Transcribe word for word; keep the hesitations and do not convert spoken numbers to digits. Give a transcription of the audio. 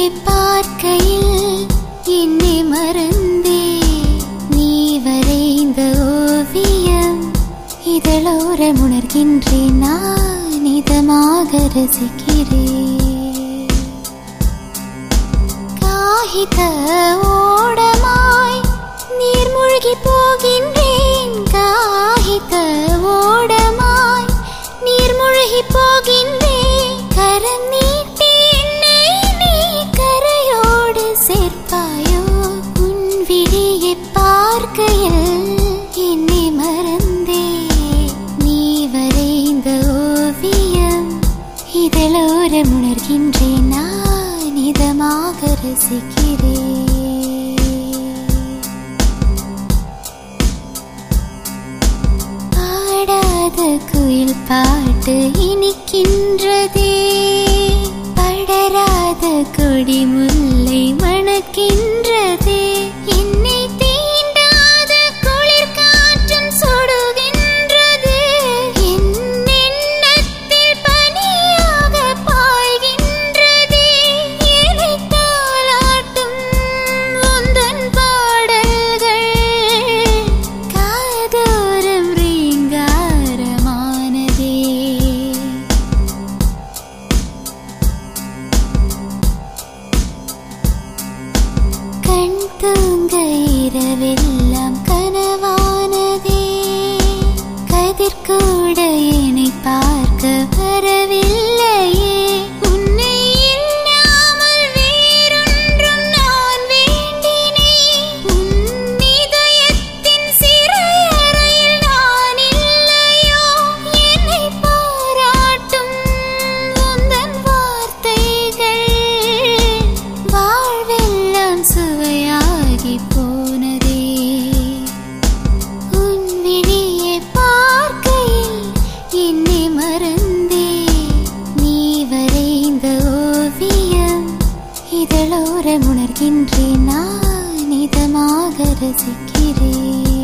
பார்க்கையில் என்னை மறந்தே நீ வரைந்த ஓவியம் இதழோரம் உணர்கின்றேன் நான் இதமாக ரசிக்கிறேன். காகித ஓடமாய் நீர் மூழ்கி போகின்றேன், காகித ஓடமாய் நீர் மூழ்கி போகின்றேன். கரம் நீட்டி என்னை நீ கரையோடு சேர்ப்பாயோ, உன் விழியை பார்க்கையில் என்னை மறந்தே நீ வரைந்த ஓவியம் இதழோரம் உணர்கின்றேன் நான் இதமாக ரசிக்கிறேன். பாடாத குயில் பாட்டு இனிக்கின்றதே, படராத கொடி முல்லை மணக்கின்றதே. என்னை தீண்டாத குளிர் காற்றும் சுடுகின்றது, என் எண்ணத்தில் பனியாக பாய்கின்றதே. என்னை தாலாட்டும் உந்தன் பாடல்கள் காதோரம் ரீங்காரமானதே. கண் தூங்க இரவெல்லாம் கனவானதே, கதிர்கூட என்னை பார்க்க வரவில்லையே. உன்னை இல்லாமல் வேறொன்றும் நான் வேண்டினேன், உன் இதயத்தின் சிறையறையில் நான் இல்லையோ. என்னை பாராட்டும் உந்தன் வார்த்தைகள் வாழ்வெல்லாம் சுவையாகி போனதே. உன் விழியை பார்க்கையில் என்னை மறந்தே நீ வரைந்த ஓவியம் இதழோரம் உணர்கின்றேன் நான் இதமாக ரசிக்கிறேன்.